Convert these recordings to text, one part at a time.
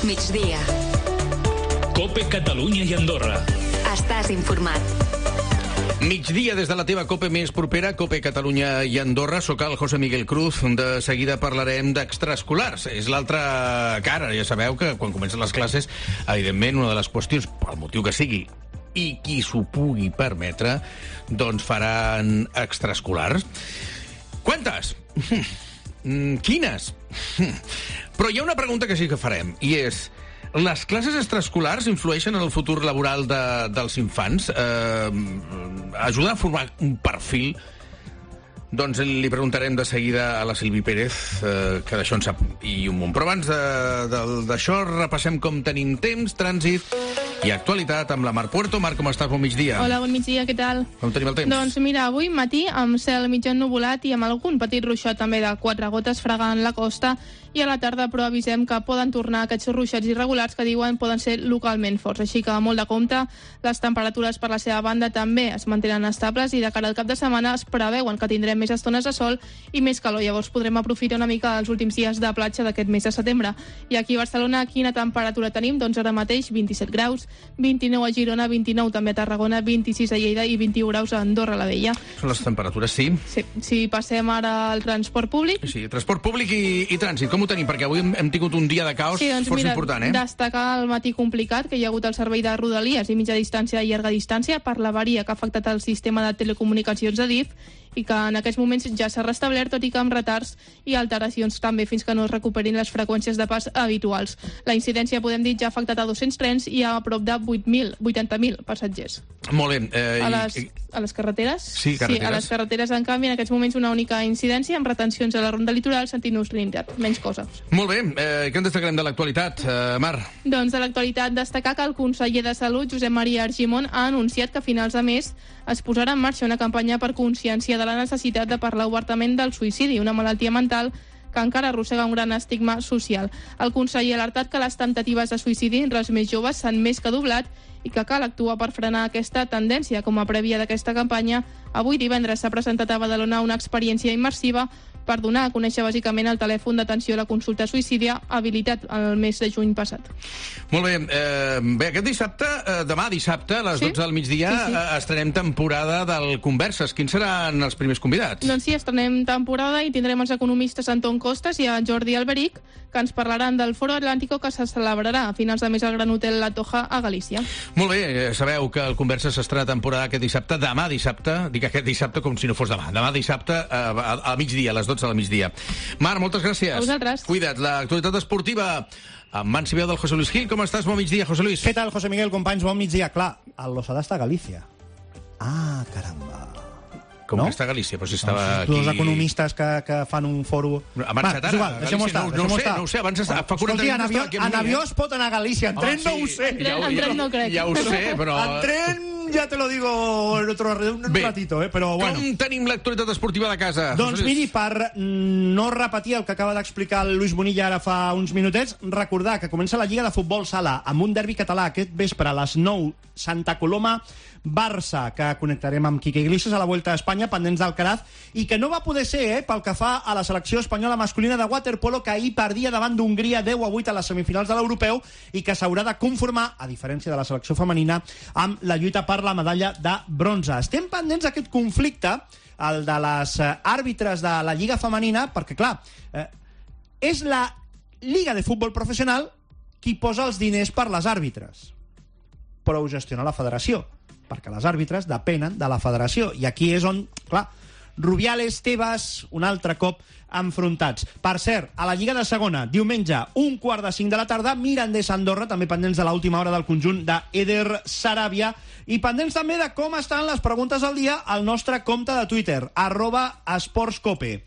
Migdia. COPE Catalunya i Andorra. Estàs informat. Migdia des de la teva COPE més propera, COPE Catalunya i Andorra. Soc el José Miguel Cruz. De seguida parlarem d'extraescolars. És l'altra cara. Ja sabeu que quan comencen les classes, evidentment, una de les qüestions, pel motiu que sigui, i qui s'ho pugui permetre, doncs faran extraescolars. Quantes? Quines? Però hi ha una pregunta que sí que farem, i és: les classes extraescolars influeixen en el futur laboral dels infants? Ajuden a formar un perfil? Doncs li preguntarem de seguida a la Sílvia Pérez, que d'això en sap i un munt. Però abans d'això repassem com tenim temps, trànsit i actualitat amb la Mar Puerto. Mar, com estàs? Bon migdia. Hola, bon migdia, què tal? Com tenim el temps? Doncs mira, avui matí amb cel mig ennuvolat i amb algun petit ruixat també de 4 gotes fregant la costa, i a la tarda però avisem que poden tornar aquests ruixats irregulars que diuen poden ser localment forts. Així que molt de compte, les temperatures per la seva banda també es mantenen estables i de cara al cap de setmana es preveuen que tindrem més estones de sol i més calor. Llavors podrem aprofitar una mica els últims dies de platja d'aquest mes de setembre. I aquí a Barcelona, quina temperatura tenim? Doncs ara mateix 27 graus, 29 a Girona, 29 també a Tarragona, 26 a Lleida i 21 graus a Andorra la Vella. Són les temperatures, sí. Sí, si passem ara al transport públic. Sí, transport públic i trànsit. Com ho tenim? Perquè avui hem tingut un dia de caos força important, Destacar el matí complicat, que hi ha hagut el servei de Rodalies i mitja distància i llarga distància per l'avaria que ha afectat el sistema de telecomunicacions de DIF i que en aquests moments ja s'ha restablert, tot i que amb retards i alteracions també fins que no es recuperin les freqüències de pas habituals. La incidència, podem dir, ja ha afectat a 200 trens i a prop de 80.000 passatgers. Molt bé. A les carreteres? Sí, carreteres. Sí, a les carreteres, en canvi, en aquests moments una única incidència amb retencions a la ronda litoral sentit ús limitat. Menys cosa. Molt bé. Què en destacarem de l'actualitat, Mar? Doncs de l'actualitat destacar que el conseller de Salut, Josep Maria Argimon, ha anunciat que a finals de mes es posarà en marxa una campanya per conscienciar de la necessitat de parlar obertament del suïcidi, una malaltia mental que encara arrossega un gran estigma social. El conseller ha alertat que les temptatives de suïcidi entre els més joves s'han més que doblat i que cal actuar per frenar aquesta tendència. Com a prèvia d'aquesta campanya, avui divendres s'ha presentat a Badalona una experiència immersiva per donar a conèixer bàsicament el telèfon d'atenció a la consulta suïcida habilitat el mes de juny passat. Molt bé. Bé, aquest dissabte, demà dissabte, a les 12 del migdia, estrenem temporada del Converses. Quins seran els primers convidats? Doncs sí, estrenem temporada i tindrem els economistes Anton Costas i a Jordi Alberic, que ens parlaran del Foro Atlántico que se celebrarà a finals de mes al Gran Hotel La Toja a Galícia. Molt bé, sabeu que el Converses estrena temporada aquest dissabte, demà dissabte, dic aquest dissabte com si no fos demà dissabte a migdia, a les 12 del migdia. Mar, moltes gràcies. A vosaltres. Cuida't. L'actualitat esportiva amb mans i veu del José Luis Gil. Com estàs? Bon migdia, José Luis. Què tal, José Miguel, companys? Bon migdia. Clar, el Losada està a Galícia. Ah, caramba. Com no? que està a Galícia? Però si estava aquí... Dos economistes que fan un foro... Ha marxat ara? És igual, deixem-ho estar. No ho sé, abans fa 40 anys estava aquí amb mi. En avió es pot anar a Galícia, en tren no ho sé. En tren no crec. Ja ho sé, però... En tren ja te lo digo en otro ratito, però bueno. Com tenim l'actualitat esportiva de casa? Doncs miri, per no repetir el que acaba d'explicar el Lluís Bonilla ara fa uns minutets, recordar que comença la Lliga de Futbol Sala amb un derbi català aquest vespre a les 9, Santa Coloma Barça, que connectarem amb Quique Iglesias a la Vuelta a Espanya, pendents d'Alcaraz, i que no va poder ser, pel que fa a la selecció espanyola masculina de waterpolo, que ahir perdia davant d'Hongria 10-8 a les semifinals de l'Europeu i que s'haurà de conformar, a diferència de la selecció femenina, amb la lluita per la medalla de bronze. Estem pendents d'aquest conflicte, el de les àrbitres de la Lliga Femenina, perquè, clar, és la Lliga de Futbol Professional qui posa els diners per les àrbitres, però ho gestiona la federació, perquè les àrbitres depenen de la federació. I aquí és on, clar, Rubiales, Tebas, un altre cop enfrontats. Per cert, a la Lliga de Segona, diumenge, 1:45 de la tarda, Mirandés Andorra, també pendents de l'última hora del conjunt d'Eder Saràbia, i pendents també de com estan les preguntes al dia al nostre compte de Twitter, @esportscope.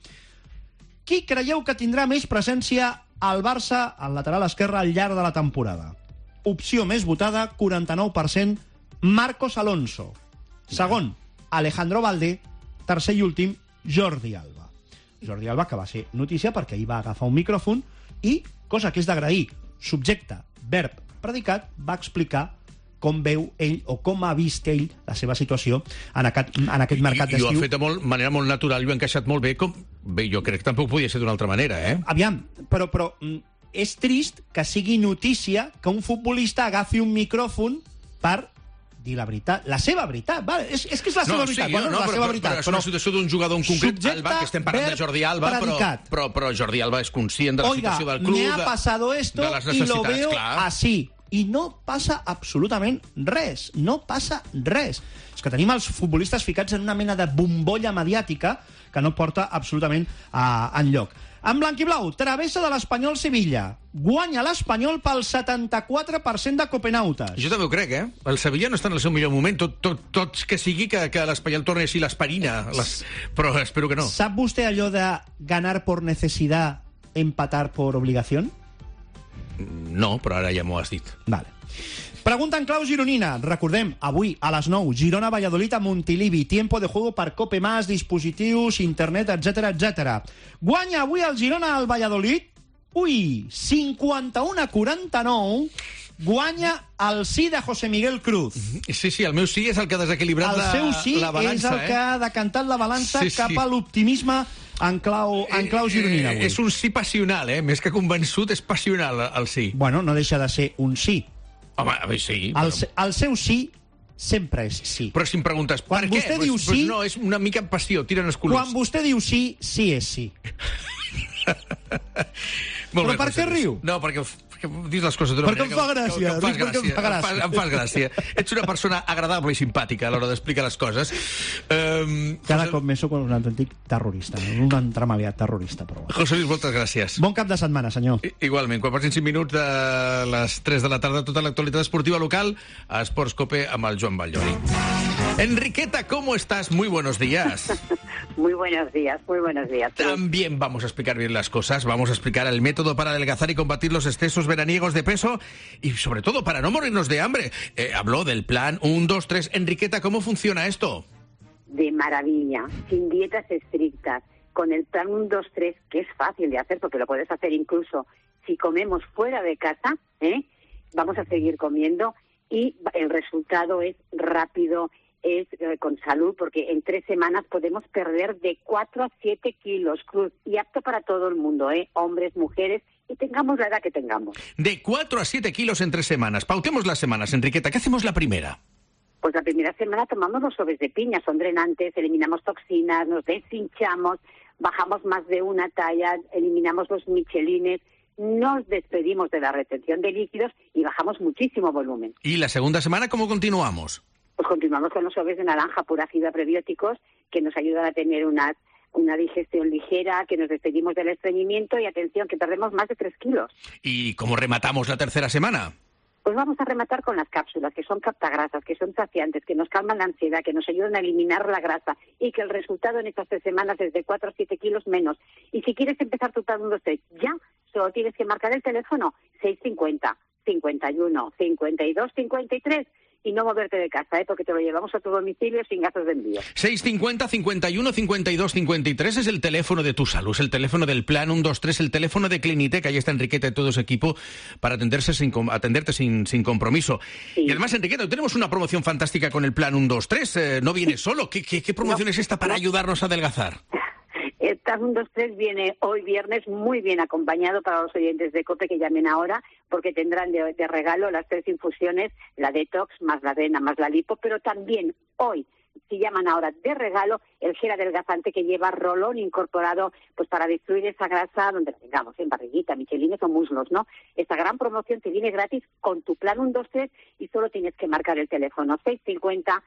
Qui creieu que tindrà més presència al Barça, al lateral esquerre, al llarg de la temporada? Opció més votada, 49%, Marcos Alonso. Segon, Alejandro Valde. Tercer i últim, Jordi Alba. Jordi Alba, que va ser notícia perquè ahir va agafar un micròfon i, cosa que és d'agrair, subjecte, verb, predicat, va explicar com veu ell o com ha vist ell la seva situació en aquest mercat d'estiu. I ho ha fet de manera molt natural i ho ha encaixat molt bé. Bé, jo crec que tampoc podia ser d'una altra manera, Aviam, però és trist que sigui notícia que un futbolista agafi un micròfon per dir la veritat, la seva veritat. Vale, és que és la seva veritat. Però és una situació d'un jugador en concret, Alba, que estem parlant de Jordi Alba, però Jordi Alba és conscient de la situació del club, me ha pasado esto y lo veo así. I no passa absolutament res. No passa res. És que tenim els futbolistes ficats en una mena de bombolla mediàtica que no porta absolutament enlloc. En blanc-i-blau, travessa de l'Espanyol Sevilla. Guanya l'Espanyol pel 74% de copenautes. Jo també ho crec, eh? El Sevilla no està en el seu millor moment. Tot que sigui que l'Espanyol torni a ser l'Esperina. Però espero que no. Sap vostè allò de ganar por necesidad, empatar por obligación? No, però ara ja m'ho has dit. Vale. Pregunta en clau gironina. Recordem, avui a les 9, Girona-Valladolid a Montilivi. Tiempo de juego per Cope Más, dispositius, internet, etc. Guanya avui el Girona al Valladolid. 51-49. Guanya el sí de José Miguel Cruz. Sí, el meu sí és el que ha desequilibrat la balança. El seu sí és el que ha decantat la balança cap a l'optimisme en clau gironina avui. És un sí passional, eh? Més que convençut, és passional el sí. Bueno, no deixa de ser un sí. Home, a veure, sí. El seu sí sempre és sí. Però si em preguntes per què, vostè diu sí, no, és una mica passió, tiren els colors. Quan vostè diu sí, sí és sí. Però per què riu? No, perquè dius les coses d'una manera... Perquè em fa gràcia. Em fas gràcia. Ets una persona agradable i simpàtica a l'hora d'explicar les coses. Cada cop més soc un autèntic terrorista, un entremaliat terrorista. José Luis, moltes gràcies. Bon cap de setmana, senyor. Igualment, quan passin 5 minuts de les 3 de la tarda, tota l'actualitat esportiva local a Esports Cope amb el Joan Batllori. Enriqueta, ¿cómo estás? Muy buenos días. Muy buenos días. También vamos a explicar bien las cosas, vamos a explicar el método para adelgazar y combatir los excesos veraniegos de peso y sobre todo para no morirnos de hambre. Habló del plan 1, 2, 3. Enriqueta, ¿cómo funciona esto? De maravilla, sin dietas estrictas, con el plan 1, 2, 3, que es fácil de hacer porque lo puedes hacer incluso si comemos fuera de casa, vamos a seguir comiendo y el resultado es rápido, es con salud, porque en 3 semanas podemos perder de 4 a 7 kilos, Cruz, y apto para todo el mundo, hombres, mujeres, y tengamos la edad que tengamos. De 4 a 7 kilos en 3 semanas. Pautemos las semanas, Enriqueta. ¿Qué hacemos la primera? Pues la primera semana tomamos los sobres de piña, son drenantes, eliminamos toxinas, nos deshinchamos, bajamos más de una talla, eliminamos los michelines, nos despedimos de la retención de líquidos y bajamos muchísimo volumen. ¿Y la segunda semana cómo continuamos? Pues continuamos con los sobres de naranja, pura fibra, prebióticos, que nos ayudan a tener una digestión ligera, que nos despedimos del estreñimiento y, atención, que perdemos más de 3 kilos. ¿Y cómo rematamos la tercera semana? Pues vamos a rematar con las cápsulas, que son captagrasas, que son saciantes, que nos calman la ansiedad, que nos ayudan a eliminar la grasa y que el resultado en estas 3 semanas es de 4 a 7 kilos menos. Y si quieres empezar tu plan 1, 2, 3, ya solo tienes que marcar el teléfono 650 51 52 53 y no moverte de casa, porque te lo llevamos a tu domicilio sin gastos de envío. 650 51 52 53 es el teléfono de Tu Salud, es el teléfono del Plan 1, 2, 3, el teléfono de Clinitec, ahí está Enriqueta y todo su equipo para atenderte sin compromiso. Sí. Y además, Enriqueta, tenemos una promoción fantástica con el Plan 1, 2, 3, no viene solo. ¿Qué promoción es esta para ayudarnos a adelgazar? El plan 1, 2, 3 viene hoy viernes muy bien acompañado para los oyentes de COPE que llamen ahora, porque tendrán de regalo las 3 infusiones, la detox, más la avena, más la lipo, pero también hoy, si llaman ahora de regalo, el gel adelgazante que lleva rolón incorporado pues para destruir esa grasa donde la tengamos, en barriguita, michelines o muslos, ¿no? Esta gran promoción te viene gratis con tu plan 1, 2, 3 y solo tienes que marcar el teléfono 650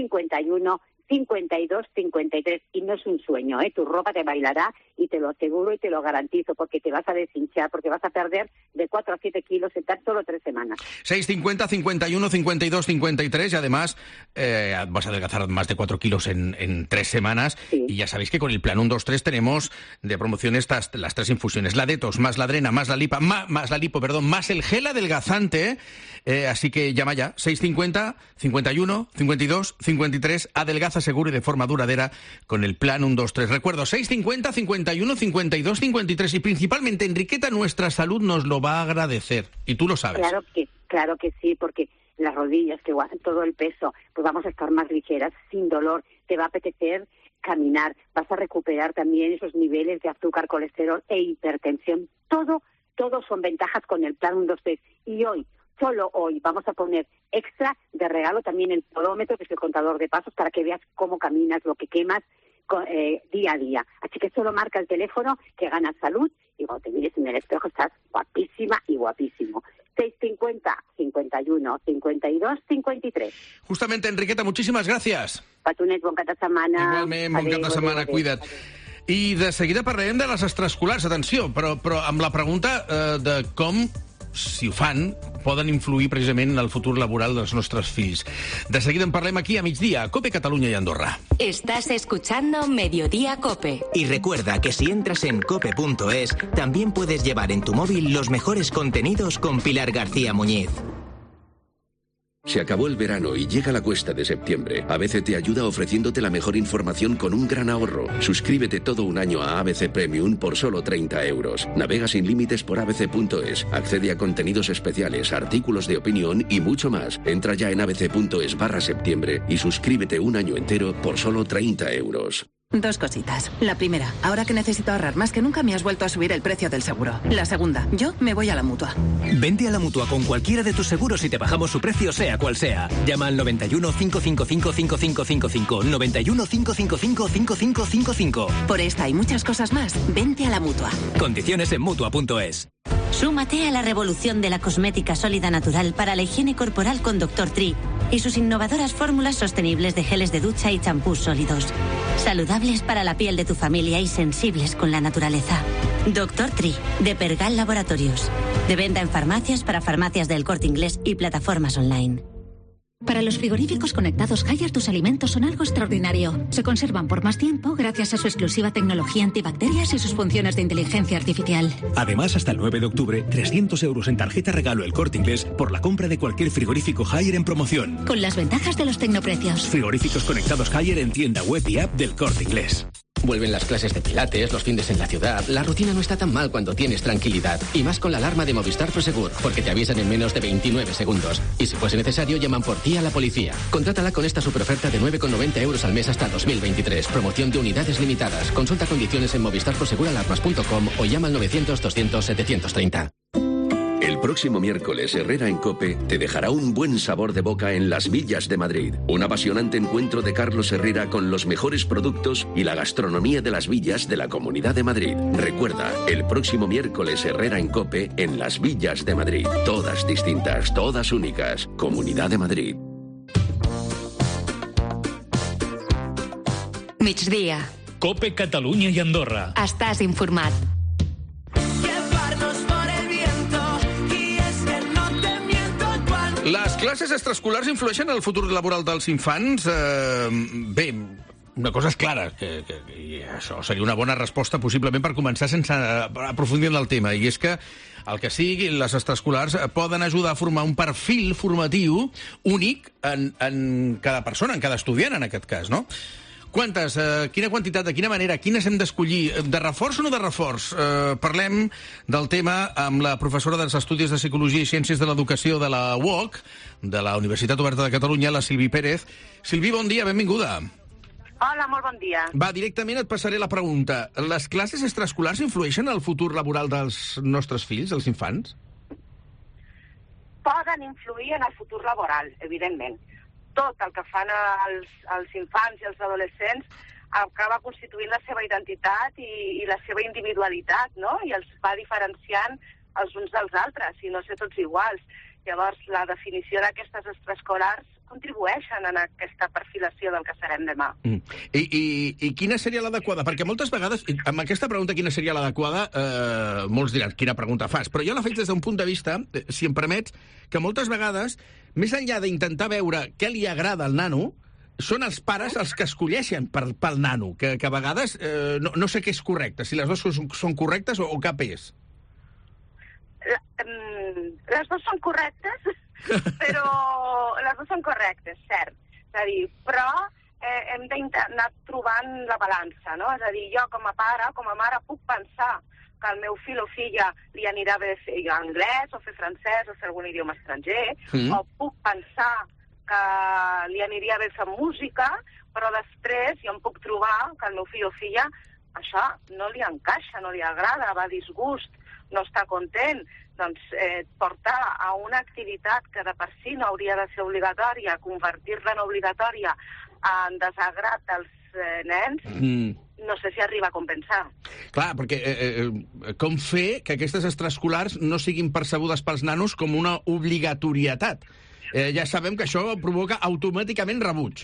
51 52 53 y no es un sueño, tu ropa te bailará y te lo aseguro y te lo garantizo porque te vas a deshinchar, porque vas a perder de 4 a 7 kilos en tan solo 3 semanas. 650 51 52 53 y además vas a adelgazar más de 4 kilos en 3 semanas. Sí. Y ya sabéis que con el plan 1, 2, 3 tenemos de promoción las 3 infusiones, la detox, más la drena, más la lipo, más el gel adelgazante, así que llama ya, 650 51 52 53, adelgaza seguro y de forma duradera con el plan 1, 2, 3. Recuerdo, 650 51 52 53 y principalmente, Enriqueta, nuestra salud nos lo va a agradecer y tú lo sabes. Claro que sí, porque las rodillas, que todo el peso, pues vamos a estar más ligeras, sin dolor, te va a apetecer caminar, vas a recuperar también esos niveles de azúcar, colesterol e hipertensión, todo Todos son ventajas con el plan 1, 2, 3. Y hoy, solo hoy, vamos a poner extra de regalo también el podómetro, que es el contador de pasos, para que veas cómo caminas, lo que quemas día a día. Así que solo marca el teléfono, que ganas salud, y cuando te mires en el espejo estás guapísima y guapísimo. 650 51 52 53. Justamente, Enriqueta, muchíssimes gràcies. Petonet, bon cap de setmana. Igualment, bon cap de setmana, cuida't. I de seguida parlarem de les extraescolars, atenció, però amb la pregunta de com, si ho fan, poden influir precisament en el futur laboral dels nostres fills. De seguida en parlem aquí a migdia, a COPE Catalunya i Andorra. Estás escuchando Mediodía COPE. Y recuerda que si entras en cope.es, también puedes llevar en tu móvil los mejores contenidos con Pilar García Muñiz. Se acabó el verano y llega la cuesta de septiembre. ABC te ayuda ofreciéndote la mejor información con un gran ahorro. Suscríbete todo un año a ABC Premium por solo 30 euros. Navega sin límites por abc.es. Accede a contenidos especiales, artículos de opinión y mucho más. Entra ya en abc.es/septiembre y suscríbete un año entero por solo 30 euros. Dos cositas. La primera, ahora que necesito ahorrar más que nunca me has vuelto a subir el precio del seguro. La segunda, yo me voy a la Mutua. Vente a la Mutua con cualquiera de tus seguros y te bajamos su precio sea cual sea. Llama al 91 555 5555. 91 555 5555. Por esta y muchas cosas más, vente a la Mutua. Condiciones en Mutua.es. Súmate a la revolución de la cosmética sólida natural para la higiene corporal con Dr. Tree y sus innovadoras fórmulas sostenibles de geles de ducha y champús sólidos. Saludables para la piel de tu familia y sensibles con la naturaleza. Dr. Tree, de Pergal Laboratorios. De venta en farmacias para farmacias del Corte Inglés y plataformas online. Para los frigoríficos conectados Haier, tus alimentos son algo extraordinario. Se conservan por más tiempo gracias a su exclusiva tecnología antibacterias y sus funciones de inteligencia artificial. Además, hasta el 9 de octubre, 300 euros en tarjeta regalo El Corte Inglés por la compra de cualquier frigorífico Haier en promoción. Con las ventajas de los tecnoprecios. Frigoríficos conectados Haier en tienda web y app del Corte Inglés. Vuelven las clases de pilates, los fines en la ciudad. La rutina no está tan mal cuando tienes tranquilidad. Y más con la alarma de Movistar Prosegur, porque te avisan en menos de 29 segundos. Y si fuese necesario, llaman por ti a la policía. Contrátala con esta superoferta de 9,90 euros al mes hasta 2023. Promoción de unidades limitadas. Consulta condiciones en movistarproseguralarmas.com o llama al 900-200-730. El próximo miércoles, Herrera en COPE te dejará un buen sabor de boca en Las Villas de Madrid. Un apasionante encuentro de Carlos Herrera con los mejores productos y la gastronomía de las villas de la Comunidad de Madrid. Recuerda, el próximo miércoles, Herrera en COPE en Las Villas de Madrid. Todas distintas, todas únicas. Comunidad de Madrid. Migdia. COPE Catalunya i Andorra. Estàs informat. Les classes extraescolars influeixen en el futur laboral dels infants? Bé, una cosa és clara, i això seria una bona resposta possiblement per començar sense aprofundir en el tema, i és que el que sigui, les extraescolars poden ajudar a formar un perfil formatiu únic en cada persona, en cada estudiant en aquest cas, no? Quantes, quina quantitat, de quina manera, quines hem d'escollir? De reforç o no de reforç? Parlem del tema amb la professora dels Estudis de Psicologia i Ciències de l'Educació de la UOC, de la Universitat Oberta de Catalunya, la Silvi Pérez. Silvi, bon dia, benvinguda. Hola, molt bon dia. Va, directament et passaré la pregunta. Les classes extraescolars influeixen en el futur laboral dels nostres fills, els infants? Poden influir en el futur laboral, evidentment. Tot el que fan els infants i els adolescents acaba constituint la seva identitat i la seva individualitat, no? I els va diferenciant els uns dels altres, i no ser tots iguals. Llavors, la definició d'aquestes extraescolars contribueixen en aquesta perfilació del que serem demà. I quina seria l'adequada? Perquè moltes vegades, amb aquesta pregunta, quina seria l'adequada, molts diran, quina pregunta fas? Però jo la faig des d'un punt de vista, si em permets, que moltes vegades, més enllà d'intentar veure què li agrada al nano, són els pares els que escolleixen pel nano, que a vegades no sé què és correcte, si les dues són correctes o cap és. Les dues són correctes, però les dues són correctes, cert. És a dir, però hem d'anar trobant la balança, no? És a dir, jo com a pare, com a mare, puc pensar que al meu fill o filla li anirà bé fer anglès o fer francès o fer algun idioma estranger, o puc pensar que li aniria bé fer música, però després jo em puc trobar que al meu fill o filla això no li encaixa, no li agrada, va a disgust, no està content, doncs portar a una activitat que de per si no hauria de ser obligatòria, convertir-la en obligatòria en desagrat dels nens, no sé si arriba a compensar. Clar, perquè com fer que aquestes extraescolars no siguin percebudes pels nanos com una obligatorietat? Ja sabem que això provoca automàticament rebuig.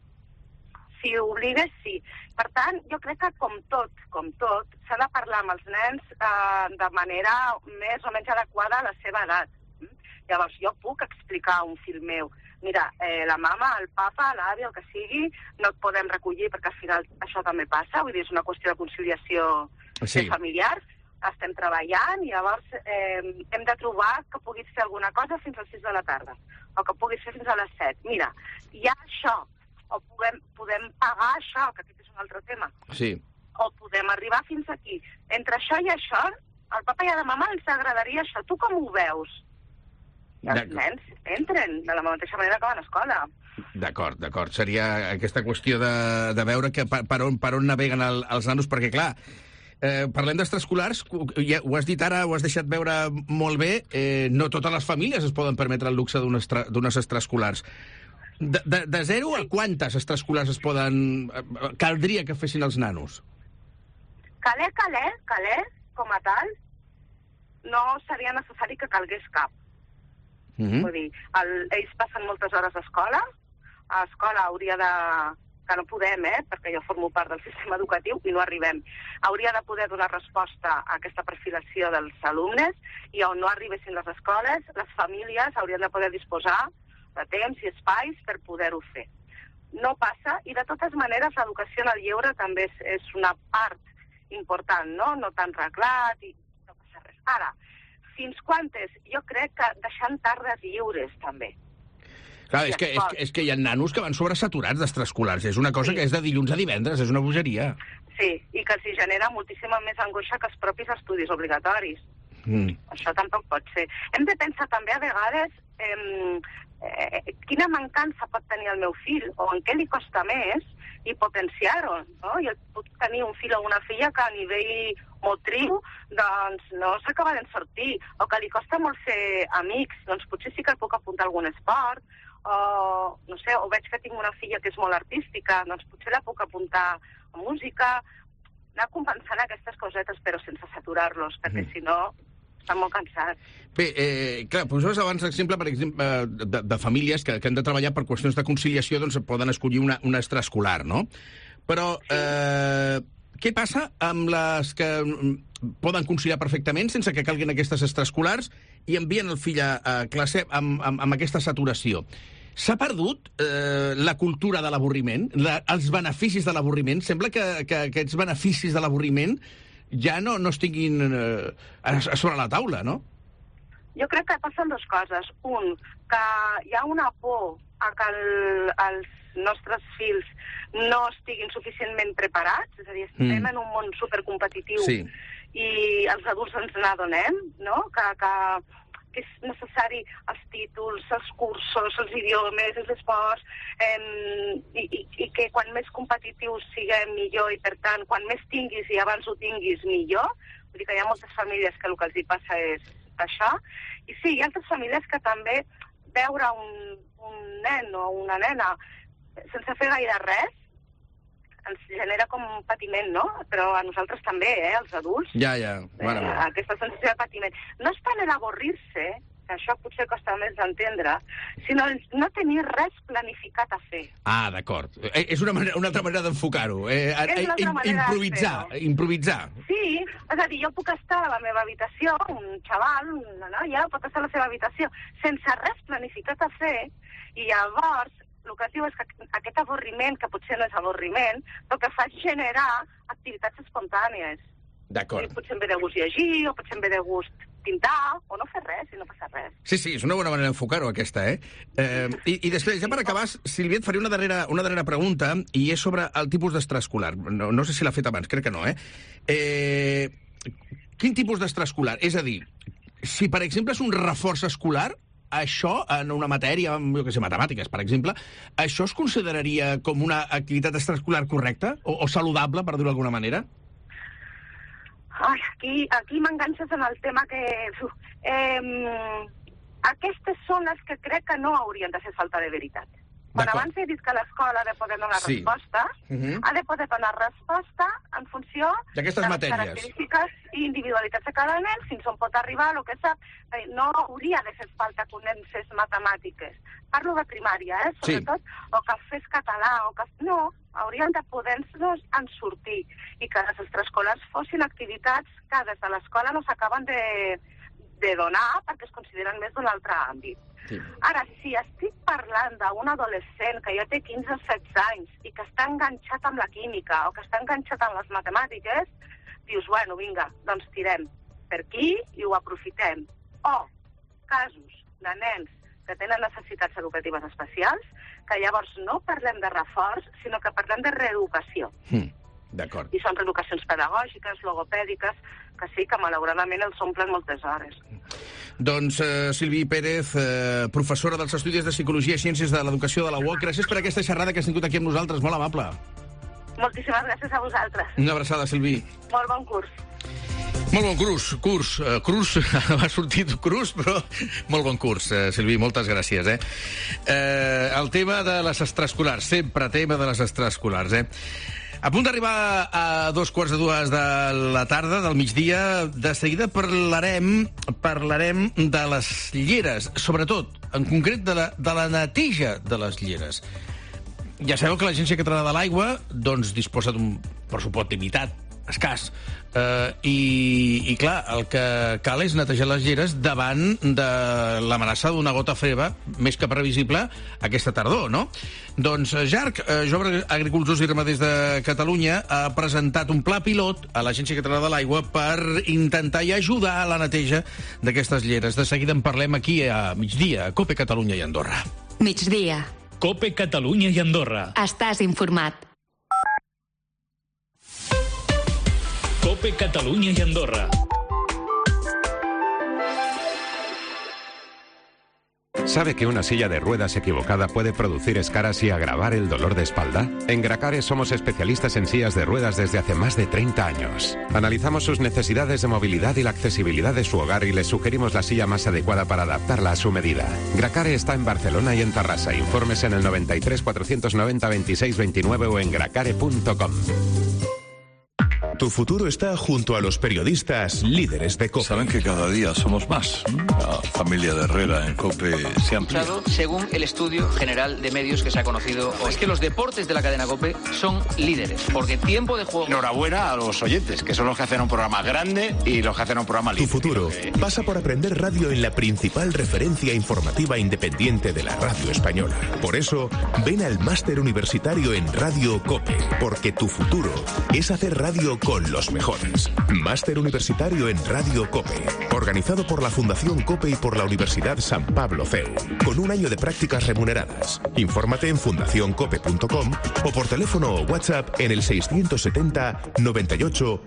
Si ho obligues, sí. Per tant, jo crec que, com tot, s'ha de parlar amb els nens de manera més o menys adequada a la seva edat. Llavors, jo puc explicar a un fill meu, mira, la mama, el papa, l'àvia, el que sigui, no et podem recollir perquè al final això també passa, vull dir, és una qüestió de conciliació familiar, estem treballant i llavors hem de trobar que puguis fer alguna cosa fins a les 6 de la tarda, o que puguis fer fins a les 7. Mira, hi ha això, o podem pagar això, que aquest és un altre tema, o podem arribar fins aquí. Entre això i això, al papa i a la mama ens agradaria això. Tu com ho veus? I els nens entren de la mateixa manera que van a l'escola. D'acord. Seria aquesta qüestió de veure per on naveguen els nanos, perquè, clar, parlem d'extraescolars, ho has dit ara, ho has deixat veure molt bé, no totes les famílies es poden permetre el luxe d'unes extraescolars. De 0 a quantes extraescolars caldria que fessin els nanos? Caler, com a tal, no seria necessari que calgués cap. Vull dir, ells passen moltes hores a escola hauria de... que no podem, perquè jo formo part del sistema educatiu i no arribem. Hauria de poder donar resposta a aquesta perfilació dels alumnes i on no arribessin les escoles, les famílies haurien de poder disposar de temps i espais per poder-ho fer. No passa, i de totes maneres l'educació en el lleure també és una part important, no tan reglat i no passa res. Ara, fins quantes? Jo crec que deixant tardes lliures, també. Clar, és que hi ha nanos que van sobresaturats d'extraescolars. És una cosa que és de dilluns a divendres, és una bogeria. Sí, i que els genera moltíssima més angoixa que els propis estudis obligatoris. Això tampoc pot ser. Hem de pensar també a vegades quina mancança pot tenir el meu fill o en què li costa més i potenciar-ho, no? Jo puc tenir un fill o una filla que a nivell motriu doncs no s'acaba d'en sortir, o que li costa molt fer amics, doncs potser sí que el puc apuntar a algun esport, o no sé, o veig que tinc una filla que és molt artística, doncs potser la puc apuntar a música, anar compensant aquestes cosetes però sense saturar-los, perquè si no estan molt cansats. Bé, clar, poses abans l'exemple, per exemple, de famílies que han de treballar per qüestions de conciliació, doncs poden escollir una extraescolar, no? Però què passa amb les que poden conciliar perfectament sense que calguin aquestes extraescolars i envien el fill a classe amb aquesta saturació? S'ha perdut la cultura de l'avorriment, els beneficis de l'avorriment? Sembla que aquests beneficis de l'avorriment ja no estiguin sobre la taula, no? Jo crec que passen dues coses. Un, que hi ha una por a que els nostres fills no estiguin suficientment preparats, és a dir, estem en un món supercompetitiu i els adults ens n'adonem, no? Que és necessari els títols, els cursos, els idiomes, els esports, i que quan més competitius siguem millor i, per tant, quan més tinguis i abans ho tinguis millor. Vull dir que hi ha moltes famílies que el que els hi passa és això. I sí, hi ha altres famílies que també veure un nen o una nena sense fer gaire res ens genera com un patiment, no? Però a nosaltres també, els adults. Aquesta sensació de patiment. No és tant l'avorrir-se, que això potser costa més d'entendre, sinó no tenir res planificat a fer. Ah, d'acord. És una altra manera d'enfocar-ho. Improvisar. Sí, és a dir, jo puc estar a la meva habitació, un xaval, una noia, pot estar a la seva habitació, sense res planificat a fer, i llavors el que es diu és que aquest avorriment, que potser no és avorriment, el que fa és generar activitats espontànies. D'acord. Potser em ve de gust llegir, o potser em ve de gust pintar, o no fer res, i no passa res. Sí, és una bona manera d'enfocar-ho, aquesta, I després, ja per acabar, Sílvia, et faré una darrera pregunta, i és sobre el tipus d'extraescolar. No sé si l'ha fet abans, crec que no, Quin tipus d'extraescolar? És a dir, si, per exemple, és un reforç escolar, això, en una matèria, jo què sé, matemàtiques, per exemple, això es consideraria com una activitat extraescolar correcta? O saludable, per dir-ho d'alguna manera? Aquí m'enganxes en el tema que... Aquestes són les que crec que no haurien de ser falta de veritat. Quan abans he dit que l'escola ha de poder donar resposta, ha de poder donar resposta en funció de les característiques i individualitats de cada nen, fins on pot arribar, el que sap. No hauria de fer falta que un nen fes matemàtiques. Parlo de primària, sobretot, o que fes català, o que... No, haurien de poder-nos en sortir i que les extraescolars fossin activitats que des de l'escola no s'acaben de donar perquè es consideren més d'un altre àmbit. Ara, si estic parlant d'un adolescent que ja té 15 o 16 anys i que està enganxat amb la química o que està enganxat amb les matemàtiques, dius, bueno, vinga, doncs tirem per aquí i ho aprofitem. O casos de nens que tenen necessitats educatives especials, que llavors no parlem de reforç, sinó que parlem de reeducació. D'acord. I són reeducacions pedagògiques, logopèdiques, que sí, que malauradament els omplen moltes hores. Doncs Sílvia Pérez, professora dels Estudis de Psicologia i Ciències de l'Educació de la UOC, gràcies per aquesta xerrada que has tingut aquí amb nosaltres, molt amable. Moltíssimes gràcies a vosaltres. Una abraçada, Sílvia. Molt bon curs. Molt bon curs, va sortir curs, però molt bon curs, Sílvia, moltes gràcies. El tema de les extraescolars, sempre tema de les extraescolars, A punt d'arribar a 2:45 de la tarda, del migdia, de seguida parlarem de les lleres, sobretot, en concret, de la neteja de les lleres. Ja sabeu que l'Agència Catalana de l'Aigua disposa d'un pressupost limitat, escàs, i clar, el que cal és netejar les lleres davant de l'amenaça d'una gota freda més que previsible aquesta tardor, no? Doncs JARC, Jove Agricultors i Ramaders de Catalunya, ha presentat un pla pilot a l'Agència Catalana de l'Aigua per intentar i ajudar a la neteja d'aquestes lleres. De seguida en parlem aquí a migdia, a COPE Catalunya i Andorra. Migdia. COPE Catalunya i Andorra. Estàs informat. COPE Catalunya i Andorra. ¿Sabe que una silla de ruedas equivocada puede producir escaras y agravar el dolor de espalda? En Gracare somos especialistas en sillas de ruedas desde hace más de 30 años. Analizamos sus necesidades de movilidad y la accesibilidad de su hogar y les sugerimos la silla más adecuada para adaptarla a su medida. Gracare está en Barcelona y en Tarrasa. Informes en el 93 490 26 29 o en gracare.com. Tu futuro está junto a los periodistas líderes de COPE. Saben que cada día somos más. La familia de Herrera en COPE se ha ampliado. Según el estudio general de medios que se ha conocido, es que los deportes de la cadena COPE son líderes, porque tiempo de juego... Enhorabuena a los oyentes, que son los que hacen un programa grande y los que hacen un programa líder. Tu futuro pasa por aprender radio en la principal referencia informativa independiente de la radio española. Por eso, ven al máster universitario en Radio COPE, porque tu futuro es hacer radio con los mejores. Máster universitario en Radio COPE, organizado por la Fundación COPE y por la Universidad San Pablo CEU, con un año de prácticas remuneradas. Infórmate en fundacioncope.com o por teléfono o WhatsApp en el 670 98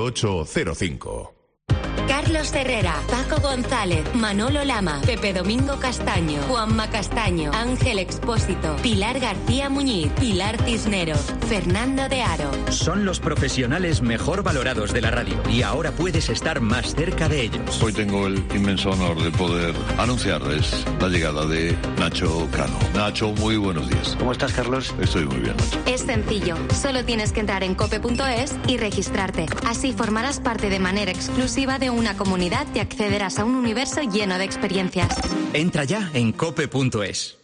0805. Carlos Herrera, Paco González, Manolo Lama, Pepe Domingo Castaño, Juanma Castaño, Ángel Expósito, Pilar García Muñiz, Pilar Cisneros, Fernando de Aro. Son los profesionales mejor valorados de la radio y ahora puedes estar más cerca de ellos. Hoy tengo el inmenso honor de poder anunciarles la llegada de Nacho Cano. Nacho, muy buenos días. ¿Cómo estás, Carlos? Estoy muy bien, Nacho. Es sencillo, solo tienes que entrar en cope.es y registrarte. Así formarás parte de manera exclusiva de una comunidad y accederás a un universo lleno de experiencias. Entra ya en cope.es.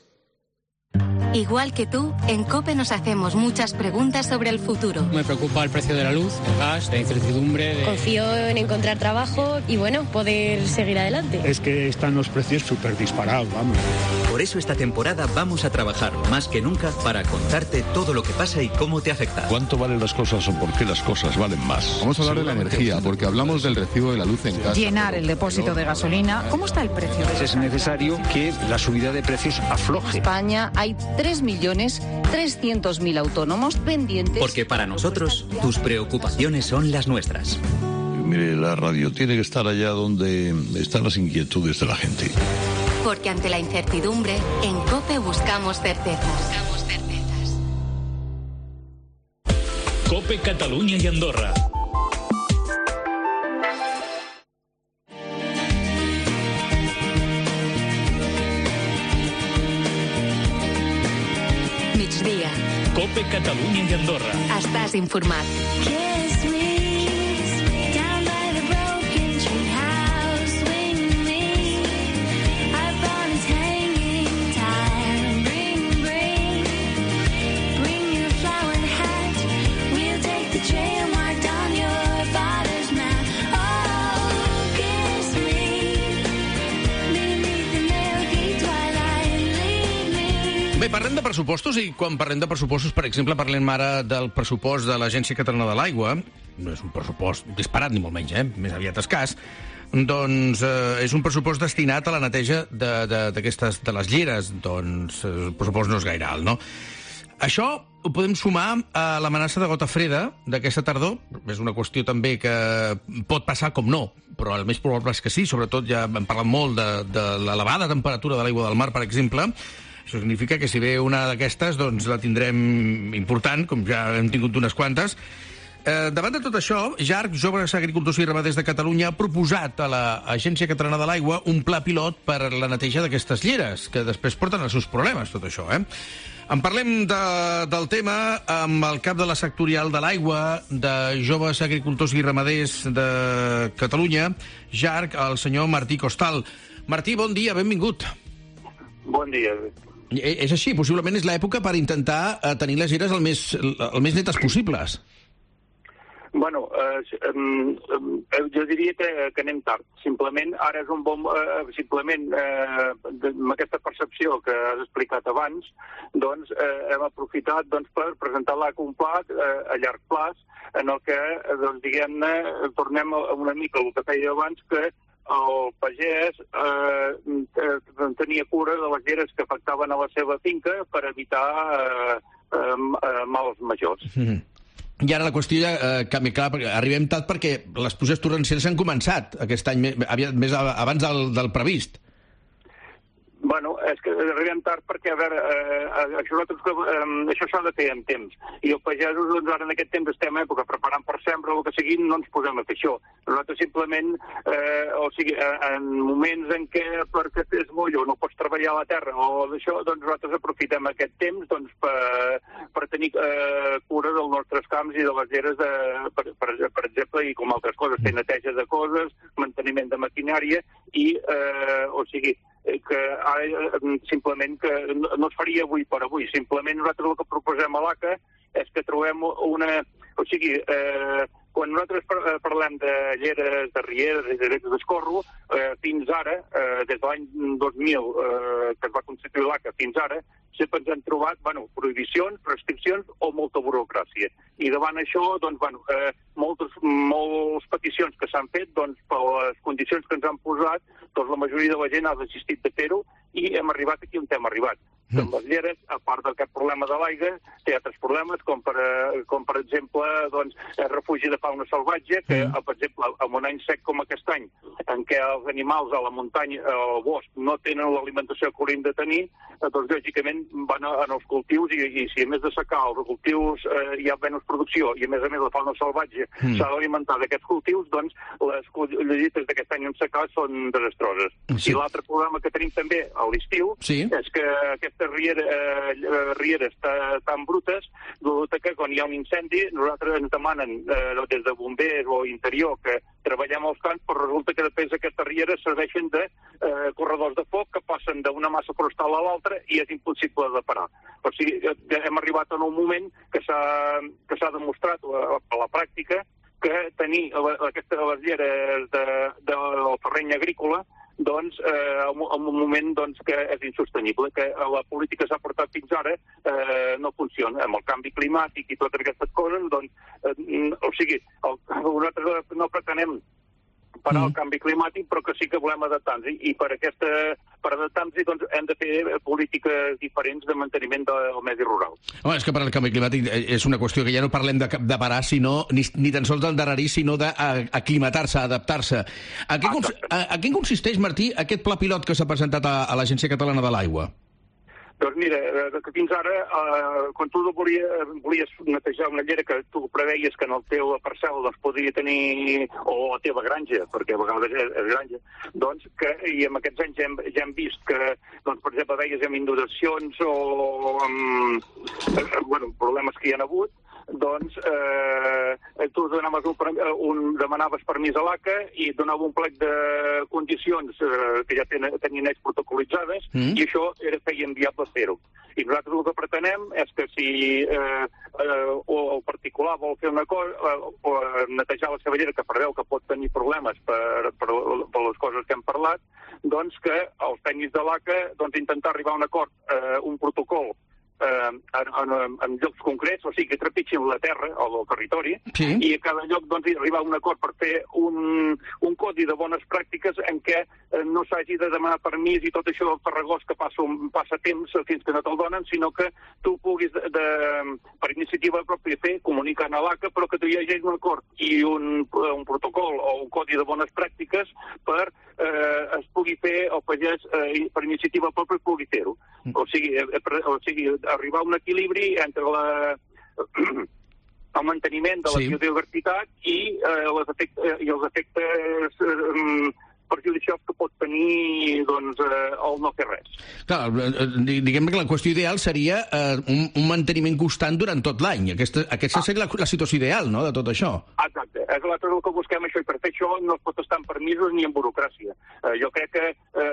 Igual que tú, en COPE nos hacemos muchas preguntas sobre el futuro. Me preocupa el precio de la luz, el gas, la incertidumbre. Confío en encontrar trabajo y, bueno, poder seguir adelante. Es que están los precios súper disparados, vamos. Por eso esta temporada vamos a trabajar más que nunca para contarte todo lo que pasa y cómo te afecta. ¿Cuánto valen las cosas o por qué las cosas valen más? Vamos a hablar de la energía, porque hablamos del recibo de la luz en casa. Llenar el depósito de gasolina. ¿Cómo está el precio? Es necesario que la subida de precios afloje. En España hay 3.300.000 autónomos pendientes. Porque para nosotros, tus preocupaciones son las nuestras. Mire, la radio tiene que estar allá donde están las inquietudes de la gente. Porque ante la incertidumbre, en COPE buscamos certezas. COPE Catalunya i Andorra. COPE Catalunya i Andorra. Estàs informat. Bé, parlem de pressupostos i quan parlem de pressupostos, per exemple, parlem ara del pressupost de l'Agència Catalana de l'Aigua. No és un pressupost disparat, ni molt menys, més aviat escàs. Doncs és un pressupost destinat a la neteja de les lleres. Doncs el pressupost no és gaire alt, no? Això ho podem sumar a l'amenaça de gota freda d'aquesta tardor. És una qüestió també que pot passar com no, però el més probable és que sí. Sobretot ja hem parlat molt de l'elevada temperatura de l'aigua del mar, per exemple. Això significa que si ve una d'aquestes, doncs la tindrem important, com ja hem tingut unes quantes. Davant de tot això, JARC, Joves Agricultors i Ramaders de Catalunya, ha proposat a l'Agència Catalana de l'Aigua un pla pilot per a la neteja d'aquestes lleres, que després porten els seus problemes, tot això, En parlem del tema amb el cap de la sectorial de l'aigua de Joves Agricultors i Ramaders de Catalunya, JARC, el senyor Martí Costal. Martí, bon dia, benvingut. Bon dia. És així, possiblement és l'època per intentar tenir les lleres el més netes possibles. Bueno, jo diria que anem tard. Simplement, ara és un bon... Simplement, amb aquesta percepció que has explicat abans, doncs hem aprofitat per presentar un pla a llarg plaç en el que, doncs, diguem-ne, tornem una mica al que feia abans, que el pagès tenia cura de les lleres que afectaven a la seva finca per evitar mals majors. I ara la qüestió ja canvia, clar, arribem tard perquè les pluges torrencials s'han començat aquest any, més abans del previst. Bueno, és que arribem tard perquè, a veure, això s'ha de fer en temps. I els pagesos, doncs, ara en aquest temps estem preparant per sembra, el que sigui, no ens posem a fer això. Nosaltres simplement, en moments en què perquè és moll o no pots treballar a la terra o d'això, doncs nosaltres aprofitem aquest temps per tenir cura dels nostres camps i de les lleres, per exemple, i com altres coses, fer neteja de coses, manteniment de maquinària i, que ara simplement que no es faria avui per avui. Simplement nosaltres el que proposem a l'ACA és que trobem una... quan nosaltres parlem de lleres, de rieres i de lleres d'escorro, fins ara, des de l'any 2000 que es va constituir l'ACA fins ara, sempre ens han trobat prohibicions, restriccions o molta burocràcia. I davant això, doncs, moltes peticions que s'han fet, doncs, per les condicions que ens han posat, doncs la majoria de la gent ha desistit de fer-ho i hem arribat aquí on hem arribat. Amb les lleres, a part d'aquest problema de l'aigua, té altres problemes, com per exemple, doncs, el refugi de fauna salvatge, que, per exemple, en un any sec com aquest any, en què els animals a la muntanya, al bosc, no tenen l'alimentació que haurien de tenir, doncs, lògicament, van als cultius i si a més de secar els cultius hi ha menys producció i a més la fauna salvatge s'ha d'alimentar d'aquests cultius, doncs les collites d'aquest any en secar són desastroses. I l'altre problema que tenim també a l'estiu és que aquestes rieres tan brutes, que quan hi ha un incendi nosaltres ens demanen des de bombers o interior que treballem als camps, però resulta que després aquestes rieres serveixen de corredors de foc que passen d'una massa forestal a l'altra i és impossible de parar. O sigui, hem arribat en un moment que s'ha demostrat a la pràctica que tenir les lleres del terreny agrícola doncs, en un moment que és insostenible, que la política s'ha portat fins ara no funciona. Amb el canvi climàtic i totes aquestes coses, doncs, nosaltres no pretenem parar el canvi climàtic, però que sí que volem adaptar-nos. I per adaptar-nos doncs, hem de fer polítiques diferents de manteniment del medi rural. Home, és que per al canvi climàtic és una qüestió que ja no parlem de parar, sinó ni tan sols d'endarrerir, sinó d'aclimatar-se, adaptar-se. A què consisteix, Martí, aquest pla pilot que s'ha presentat a l'Agència Catalana de l'Aigua? Doncs mira, que fins ara, quan tu volies netejar una llera que tu preveies que en el teu parcel doncs, podria tenir, o la teva granja, perquè a vegades és granja, doncs, i en aquests anys ja hem vist que, doncs, per exemple, veies amb inundacions o amb problemes que hi ha hagut, doncs tu demanaves permís a l'ACA i donava un plec de condicions que ja tenien ells protocolitzades i això feia inviable fer-ho. I nosaltres el que pretenem és que si el particular vol fer una cosa o netejar la seva llera que preveu que pot tenir problemes per les coses que hem parlat, doncs que els tècnics de l'ACA intentar arribar a un acord, un protocol en llocs concrets, o sigui, que trepitgin la terra o el territori, i a cada lloc arribar a un acord per fer un codi de bones pràctiques en què no s'hagi de demanar permís i tot això farragós que passa temps fins que no te'l donen, sinó que tu puguis, per iniciativa pròpia, fer, comunicant a l'ACA, però que hi hagi un acord i un protocol o un codi de bones pràctiques per es pugui fer, el pagès per iniciativa pròpia pugui fer-ho. O sigui, arribar a un equilibri entre el manteniment de la biodiversitat i els efectes perjudicials que pot tenir el no fer res. Clar, diguem que la qüestió ideal seria un manteniment constant durant tot l'any. Aquesta seria la situació ideal, no?, de tot això. Exacte. És el que busquem, això, i per fer això no es pot estar en permisos ni en burocràcia. Jo crec que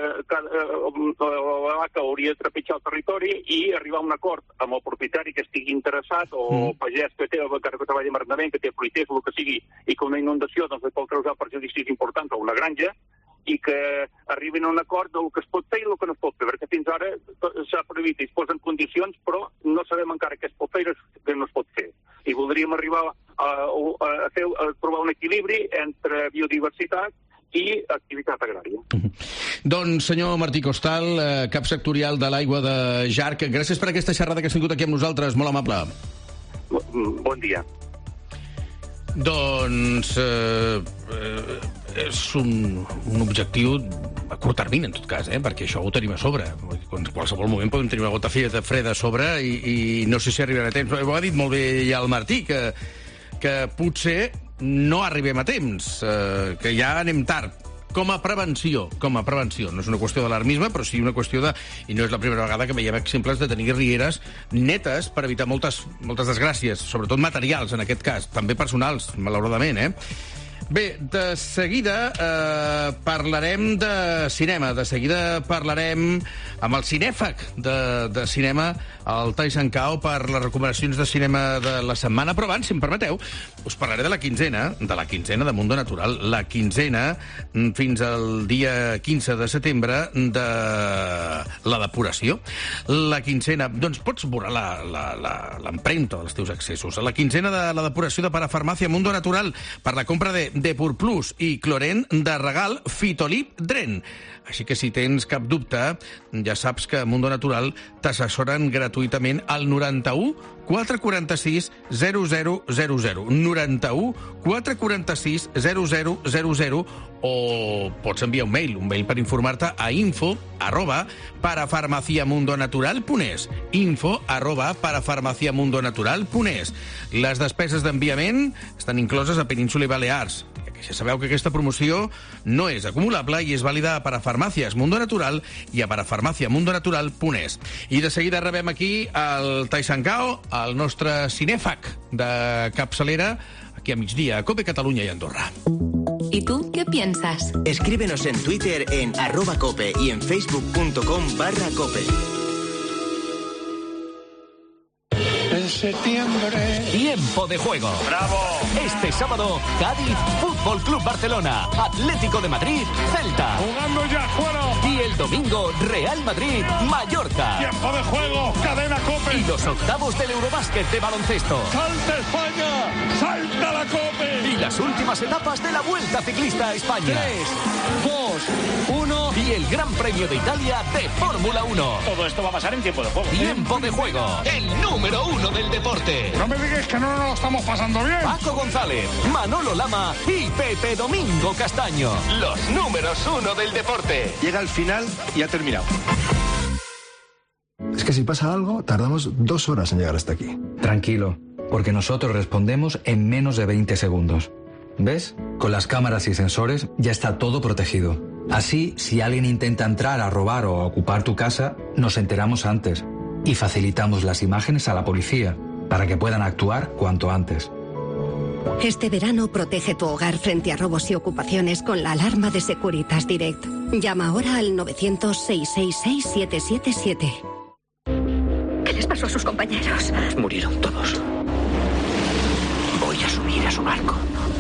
l'ACA hauria de trepitjar el territori i arribar a un acord amb el propietari que estigui interessat o el pagès que treballa en arrendament, que té fruiters, el que sigui, i que una inundació pot causar perjudicis importants a una granja, i que arribin a un acord del que es pot fer i el que no es pot fer, perquè fins ara s'ha prohibit i es posen condicions, però no sabem encara què es pot fer i què no es pot fer. I voldríem arribar a trobar un equilibri entre biodiversitat i activitat agrària. Doncs, senyor Martí Costal, cap sectorial de l'aigua de Jarc, gràcies per aquesta xerrada que has tingut aquí amb nosaltres, molt amable. Bon dia. Doncs és un objectiu a curt termini, en tot cas, perquè això ho tenim a sobre. En qualsevol moment podem tenir una gota freda a sobre i no sé si arribarà a temps. Ho ha dit molt bé ja el Martí, que potser no arribem a temps, que ja anem tard. Com a prevenció. No és una qüestió d'alarmisme, però sí una qüestió de... I no és la primera vegada que veiem exemples de tenir rieres netes per evitar moltes desgràcies, sobretot materials, en aquest cas, també personals, malauradament, Bé, de seguida parlarem de cinema. De seguida parlarem amb el cinèfag de cinema, el Tyson Cao, per les recomanacions de cinema de la setmana. Però abans, si em permeteu, us parlaré de la quinzena de Mundo Natural. La quinzena fins al dia 15 de setembre de la depuració. La quinzena, doncs pots veure l'empremta dels teus accessos. La quinzena de la depuració de Parafarmàcia Mundo Natural per la compra de Depur Plus i Cloren de regal Fitolip Dren. Així que si tens cap dubte, ja saps que a Mundo Natural t'assessoren gratuïtament al 91 446 0000. 91 446 0000, o pots enviar un mail per informar-te a info@parafarmaciamundonatural.es. info@parafarmaciamundonatural.es. Les despeses d'enviament estan incloses a Península i Balears. Ja sabeu que aquesta promoció no és acumulable i és vàlida a Parafarmàcies Mundo Natural i a parafarmaciamundonatural.es. I de seguida rebem aquí el Tyson Cao, el nostre cinèfag de capçalera, aquí a migdia, a COPE Catalunya i Andorra. ¿Y tú qué piensas? Escríbenos en Twitter en @cope y en facebook.com/cope. En septiembre. Tiempo de juego. ¡Bravo! Este sábado, Cádiz, Fútbol Club Barcelona, Atlético de Madrid, Celta. Jugando ya fuera. Y el domingo, Real Madrid, Mallorca. Tiempo de juego. Cadena COPE. Y los octavos del Eurobásquet de baloncesto. ¡Salta España! ¡Salta la COPE! Y las últimas etapas de la Vuelta Ciclista a España. 3, 2, 1. Y el Gran Premio de Italia de Fórmula 1. Todo esto va a pasar en tiempo de juego. Tiempo de juego. El número 1 del deporte. No me digas que no nos lo estamos pasando bien. Paco González, Manolo Lama y Pepe Domingo Castaño. Los números 1 del deporte. Llega al final y ha terminado. Es que si pasa algo, tardamos 2 horas en llegar hasta aquí. Tranquilo, porque nosotros respondemos en menos de 20 segundos. ¿Ves? Con las cámaras y sensores ya está todo protegido. Así, si alguien intenta entrar a robar o a ocupar tu casa, nos enteramos antes y facilitamos las imágenes a la policía para que puedan actuar cuanto antes. Este verano protege tu hogar frente a robos y ocupaciones con la alarma de Securitas Direct. Llama ahora al 900-666-777. ¿Qué les pasó a sus compañeros? Murieron todos. Voy a subir a su barco.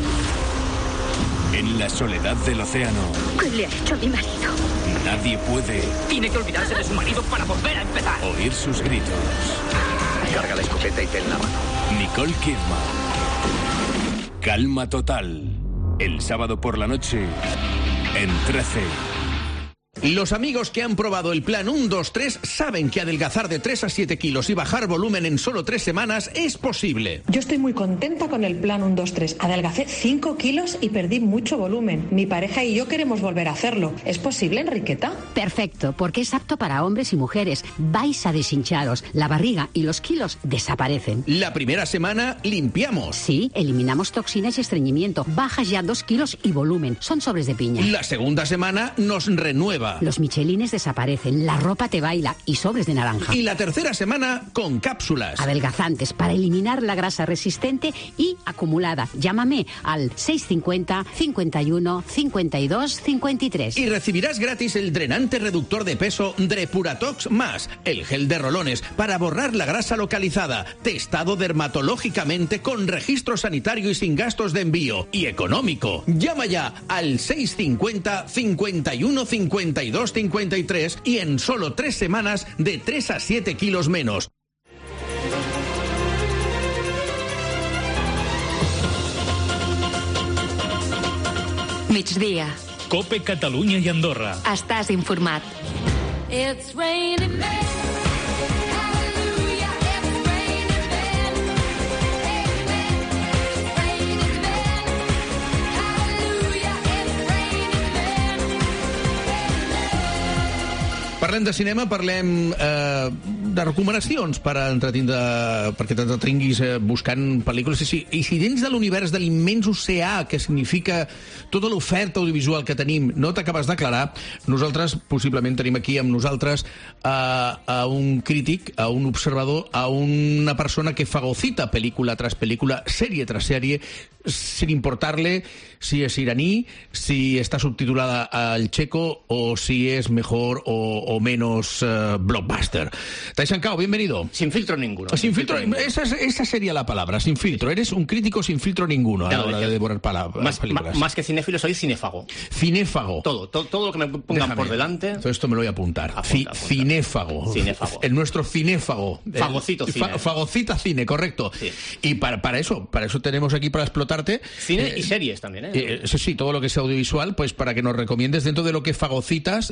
En la soledad del océano, ¿Qué le ha hecho a mi marido? nadie puede Tiene que olvidarse de su marido para volver a empezar. oír sus gritos. Carga la escopeta y ten la mano. Nicole Kidman. Calma total. El sábado por la noche en 13. Los amigos que han probado el plan 1, 2, 3 saben que adelgazar de 3 a 7 kilos y bajar volumen en solo 3 semanas es posible. Yo estoy muy contenta con el plan 1, 2, 3. Adelgacé 5 kilos y perdí mucho volumen. Mi pareja y yo queremos volver a hacerlo. ¿Es posible, Enriqueta? Perfecto, porque es apto para hombres y mujeres. Vais a deshincharos, la barriga y los kilos desaparecen. La primera semana limpiamos. Sí, eliminamos toxinas y estreñimiento. Bajas ya 2 kilos y volumen. Son sobres de piña. La segunda semana nos renueva. Los michelines desaparecen, la ropa te baila y sobres de naranja. Y la tercera semana con cápsulas. Adelgazantes para eliminar la grasa resistente y acumulada. Llámame al 650 51 52 53. Y recibirás gratis el drenante reductor de peso Depuratox más el gel de rolones para borrar la grasa localizada, testado dermatológicamente con registro sanitario y sin gastos de envío. Y económico. Llama ya al 650 51 52 53 y en solo 3 semanas de 3 a 7 kilos menos. Migdia. Cope Catalunya i Andorra. Estàs informat. It's raining men. Parlem de cinema, parlem de recomanacions perquè t'entretinguis buscant pel·lícules. I si dins de l'univers de l'immens oceà que significa tota l'oferta audiovisual que tenim no t'acabes d'aclarar, nosaltres possiblement tenim aquí amb nosaltres a un crític, a un observador, a una persona que fagocita pel·lícula tras pel·lícula, sèrie tras sèrie, sin importarle si es iraní, si está subtitulada al checo o si es mejor o menos blockbuster. Taisan Cao, bienvenido. Sin filtro ninguno. Sin filtro, esa sería la palabra, sin filtro. Eres un crítico sin filtro ninguno a la hora de devorar películas. Más que cinéfilo, soy cinéfago. Cinéfago. Todo lo que me pongan por delante. Todo esto me lo voy a apuntar. Cinéfago. Cinéfago. Nuestro cinéfago. Fagocito cine. Fagocita cine, correcto. Sí. Y para eso tenemos aquí para explotarte. Cine y series también, Sí, todo lo que sea audiovisual, pues para que nos recomiendes dentro de lo que fagocitas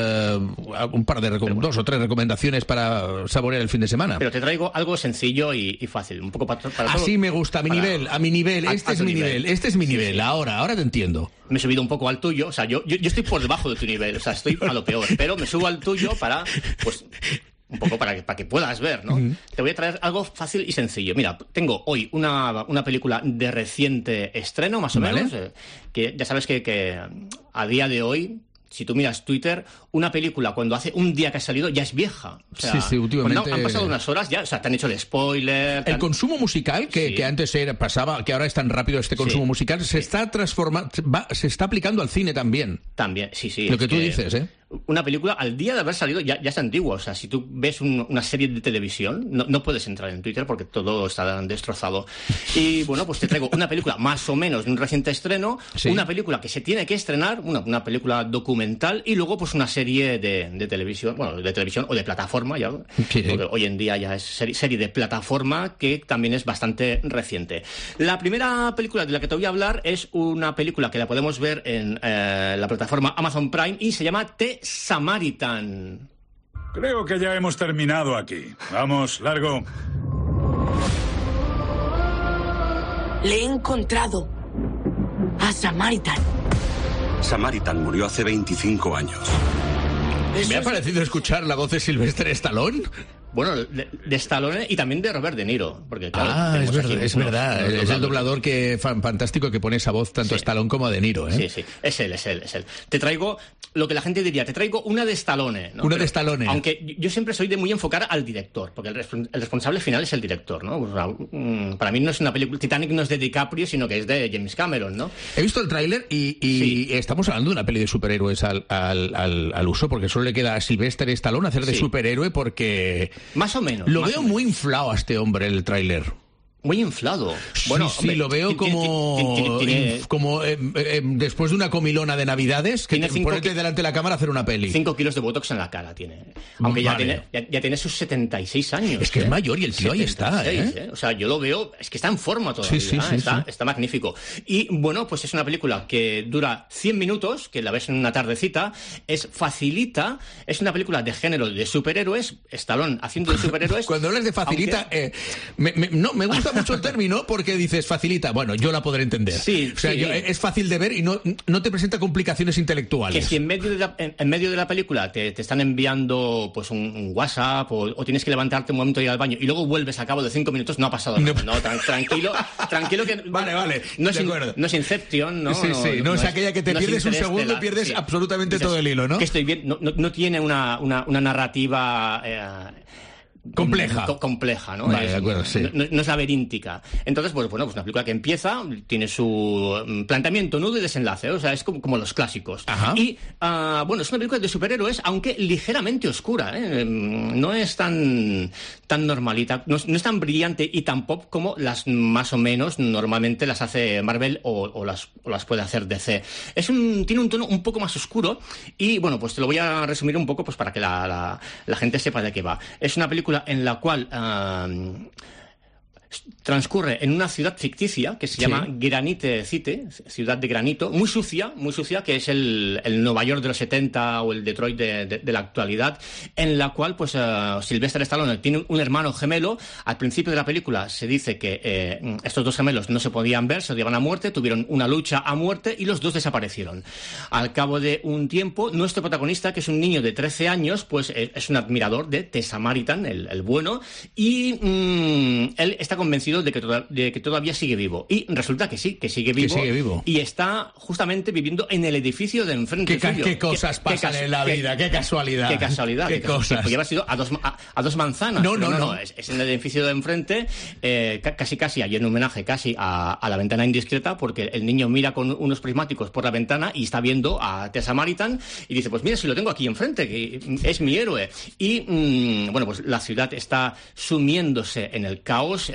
un par de 2 o 3 recomendaciones para saborear el fin de semana. Pero te traigo algo sencillo y fácil, un poco para así me gusta, a mi nivel. Este es mi nivel. Sí. Ahora te entiendo. Me he subido un poco al tuyo, o sea, yo estoy por debajo de tu nivel, o sea, estoy a lo peor, pero me subo al tuyo para, pues, un poco para que puedas ver, ¿no? Uh-huh. Te voy a traer algo fácil y sencillo. Mira, tengo hoy una película de reciente estreno, más o menos, que ya sabes que a día de hoy, si tú miras Twitter, una película cuando hace un día que ha salido ya es vieja. O sea, sí, últimamente cuando han pasado unas horas ya, o sea, te han hecho el spoiler. El consumo musical que antes pasaba, que ahora es tan rápido este consumo musical, se está transformando, se está aplicando al cine también. También, sí. Lo que tú dices, Una película, al día de haber salido, ya es antigua. O sea, si tú ves una serie de televisión, no puedes entrar en Twitter porque todo está destrozado. Y bueno, pues te traigo una película más o menos de un reciente estreno, una película que se tiene que estrenar, una película documental, y luego pues una serie de televisión, bueno, de televisión o de plataforma, ya, porque hoy en día ya es serie de plataforma, que también es bastante reciente. La primera película de la que te voy a hablar es una película que la podemos ver en la plataforma Amazon Prime y se llama The Samaritan. Creo que ya hemos terminado aquí. Vamos, largo. Le he encontrado a Samaritan. Samaritan murió hace 25 años. Me ha parecido escuchar la voz de Sylvester Stallone. Bueno, de Stallone y también de Robert De Niro. Porque, claro, es verdad. Es el doblador fantástico que pone esa voz tanto a Stallone como a De Niro. Sí. Es él. Te traigo lo que la gente diría, te traigo una de Stallone, ¿no? De Stallone. Aunque yo siempre soy de muy enfocar al director, porque el responsable final es el director, ¿no? O sea, para mí no es una película... Titanic no es de DiCaprio, sino que es de James Cameron, ¿no? He visto el tráiler y estamos hablando de una peli de superhéroes al uso, porque solo le queda a Sylvester Stallone hacer de superhéroe porque... Más o menos. Lo veo muy inflado a este hombre, el tráiler. Muy inflado. Bueno, sí, hombre, lo veo como después de una comilona de Navidades, que ponerte delante de la cámara a hacer una peli. 5 kilos de botox en la cara tiene. Aunque ya tiene sus 76 años. Es que es mayor y el tío ahí está. O sea, yo lo veo, es que está en forma todavía. Está magnífico. Y bueno, pues es una película que dura 100 minutos, que la ves en una tardecita, es facilita, es una película de género de superhéroes, Stallone haciendo de superhéroes. Cuando hablas de facilita, me gusta mucho el término porque dices facilita. Bueno, yo la podré entender. Es fácil de ver y no te presenta complicaciones intelectuales. Que si en medio de la película te están enviando pues un WhatsApp o tienes que levantarte un momento y ir al baño y luego vuelves a cabo de 5 minutos, no ha pasado nada. No, tranquilo que... Vale. No es Inception, ¿no? No es aquella que te pierdes un segundo y pierdes absolutamente todo el hilo, ¿no? Que estoy bien, no tiene una narrativa... compleja, ¿no? Vale, de acuerdo, sí. No es laberíntica. Entonces, pues una película que empieza, tiene su planteamiento, nudo y desenlace, o sea, es como los clásicos. Ajá. Y, es una película de superhéroes, aunque ligeramente oscura, ¿eh? No es tan normalita, no es tan brillante y tan pop como las más o menos normalmente las hace Marvel o las puede hacer DC. Tiene un tono un poco más oscuro y, bueno, pues te lo voy a resumir un poco pues para que la gente sepa de qué va. Es una película en la cual transcurre en una ciudad ficticia que se llama Granite City, ciudad de granito, muy sucia, que es el Nueva York de los 70 o el Detroit de la actualidad, en la cual pues Sylvester Stallone tiene un hermano gemelo. Al principio de la película se dice que estos dos gemelos no se podían ver, se odiaban a muerte, tuvieron una lucha a muerte y los dos desaparecieron. Al cabo de un tiempo, nuestro protagonista, que es un niño de 13 años, pues es un admirador de The Samaritan, el bueno, y él está convencido de que todavía sigue vivo. Y resulta que sí, que sigue vivo. Y está justamente viviendo en el edificio de enfrente suyo. ¿Qué cosas pasan en la vida? ¿Qué casualidad? ¿Qué cosas? Podría haber sido a dos manzanas. No. Es en el edificio de enfrente, casi, hay un homenaje casi a La ventana indiscreta, porque el niño mira con unos prismáticos por la ventana y está viendo a The Samaritan y dice, pues mira, si lo tengo aquí enfrente, que es mi héroe. Y, pues la ciudad está sumiéndose en el caos,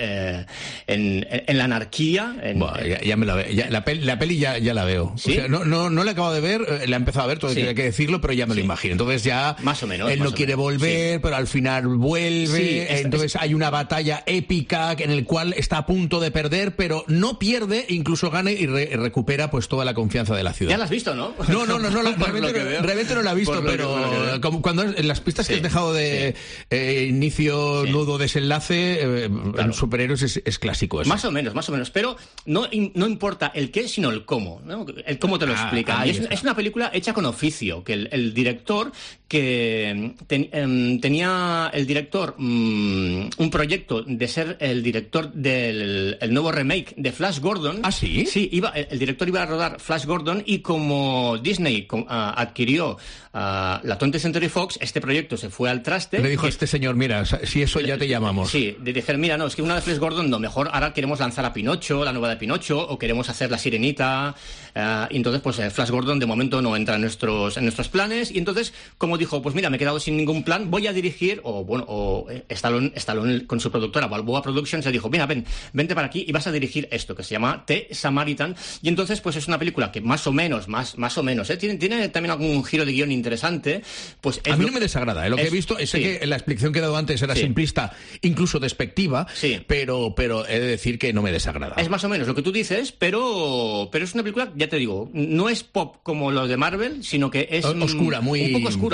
en la anarquía. Ya me la veo. La peli ya la veo. ¿Sí? O sea, no la acabo de ver, la he empezado a ver, todo hay que decirlo, pero ya me lo imagino. Entonces ya más o menos, él no quiere volver, pero al final vuelve. Entonces hay una batalla épica en el cual está a punto de perder, pero no pierde, incluso gana y recupera pues toda la confianza de la ciudad. Ya la has visto, ¿no? No, realmente no la he visto, pero cuando en las pistas que has dejado de inicio, nudo, desenlace, en superhéroes es clásico eso. Más o menos, pero no importa el qué, sino el cómo, ¿no? El cómo te lo explican. Es una película hecha con oficio, que el director, que tenía el director un proyecto de ser el director del nuevo remake de Flash Gordon. ¿Ah, sí? Sí, el director iba a rodar Flash Gordon y como Disney adquirió la 20th Century Fox, este proyecto se fue al traste. Le dijo este señor, mira, si eso ya te llamamos. Sí, de decir, mira, no, es que una de Flash Gordon, no, mejor ahora queremos lanzar a Pinocho, la nueva de Pinocho, o queremos hacer La Sirenita, y entonces pues Flash Gordon de momento no entra en nuestros planes, y entonces, como dijo, pues mira, me he quedado sin ningún plan, voy a dirigir, Stallone con su productora, Balboa Productions, le dijo, mira, vente para aquí y vas a dirigir esto, que se llama The Samaritan, y entonces pues es una película que más o menos, tiene también algún giro de guión interesante, pues... A mí no me desagrada, lo que he visto, sé que la explicación que he dado antes era simplista, incluso despectiva, pero he de decir que no me desagrada. Es más o menos lo que tú dices, pero es una película, ya te digo, no es pop como lo de Marvel, sino que es oscura, un poco oscura,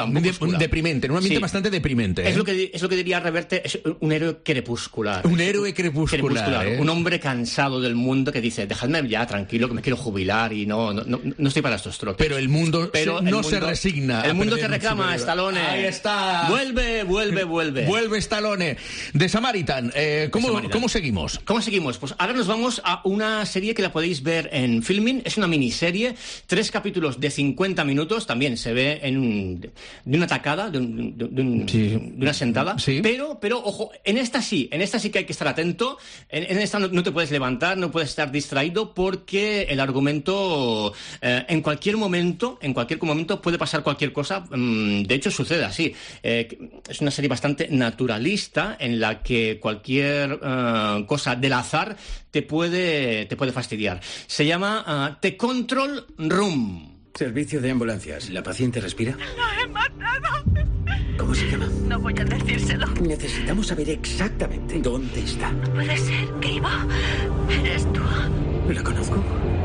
un poco oscura. Deprimente, en un ambiente bastante deprimente. Es lo que diría Reverte, es un héroe crepuscular. Un héroe crepuscular. Un hombre cansado del mundo que dice, dejadme ya tranquilo, que me quiero jubilar y no estoy para estos trotes. Pero el mundo no se resigna. El mundo te reclama, Stallone. Ahí está. Vuelve. Vuelve Stallone. The Samaritan. ¿Cómo seguimos? ¿Cómo seguimos? Pues ahora nos vamos a una serie que la podéis ver en Filmin. Es una miniserie, 3 capítulos de 50 minutos. También se ve de una tacada, de una sentada. Sí. Pero, ojo, en esta sí que hay que estar atento. En esta no te puedes levantar, no puedes estar distraído, porque el argumento, en cualquier momento puede pasar cualquier cosa. De hecho, sucede así. Es una serie bastante naturalista en la que cualquier cosa del azar te puede fastidiar. Se llama The Control Room. Servicio de ambulancias. ¿La paciente respira? ¡La he matado! ¿Cómo se llama? No voy a decírselo. Necesitamos saber exactamente dónde está. No puede ser, Gable. Eres tú. ¿La conozco?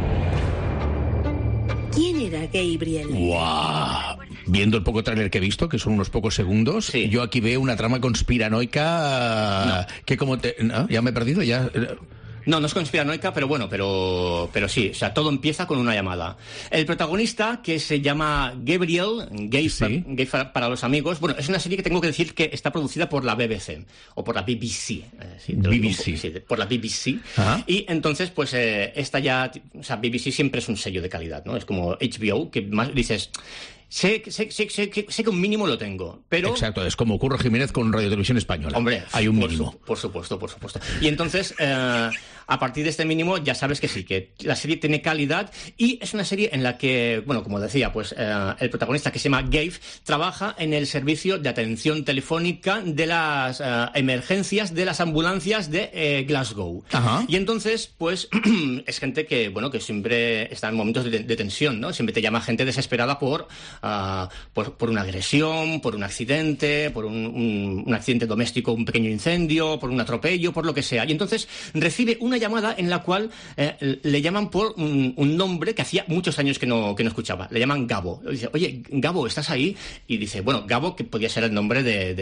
¿Quién era Gabriel? ¡Guau! Viendo el poco tráiler que he visto, que son unos pocos segundos, yo aquí veo una trama conspiranoica que como ¿no? Ya me he perdido, ya... No es conspiranoica, pero bueno, pero sí, o sea, todo empieza con una llamada. El protagonista, que se llama Gabriel, Gay para los amigos, bueno, es una serie que tengo que decir que está producida por la BBC, o por la BBC. Por la BBC. Ajá. Y entonces, pues, esta ya, o sea, BBC siempre es un sello de calidad, ¿no? Es como HBO, que más dices... Sé que un mínimo lo tengo, pero... Exacto, es como Curro Jiménez con Radio Televisión Española. Hombre, hay un mínimo. Por supuesto. Y entonces, a partir de este mínimo, ya sabes que sí, que la serie tiene calidad, y es una serie en la que, bueno, como decía, pues el protagonista, que se llama Gabe, trabaja en el servicio de atención telefónica de las emergencias de las ambulancias de Glasgow. Ajá. Y entonces, pues, es gente que, bueno, que siempre está en momentos de tensión, ¿no? Siempre te llama gente desesperada por una agresión, por un accidente, por un accidente doméstico, un pequeño incendio, por un atropello, por lo que sea. Y entonces recibe una llamada en la cual le llaman por un nombre que hacía muchos años que no escuchaba. Le llaman Gabo. Y dice, oye, Gabo, ¿estás ahí? Y dice, bueno, Gabo, que podía ser el nombre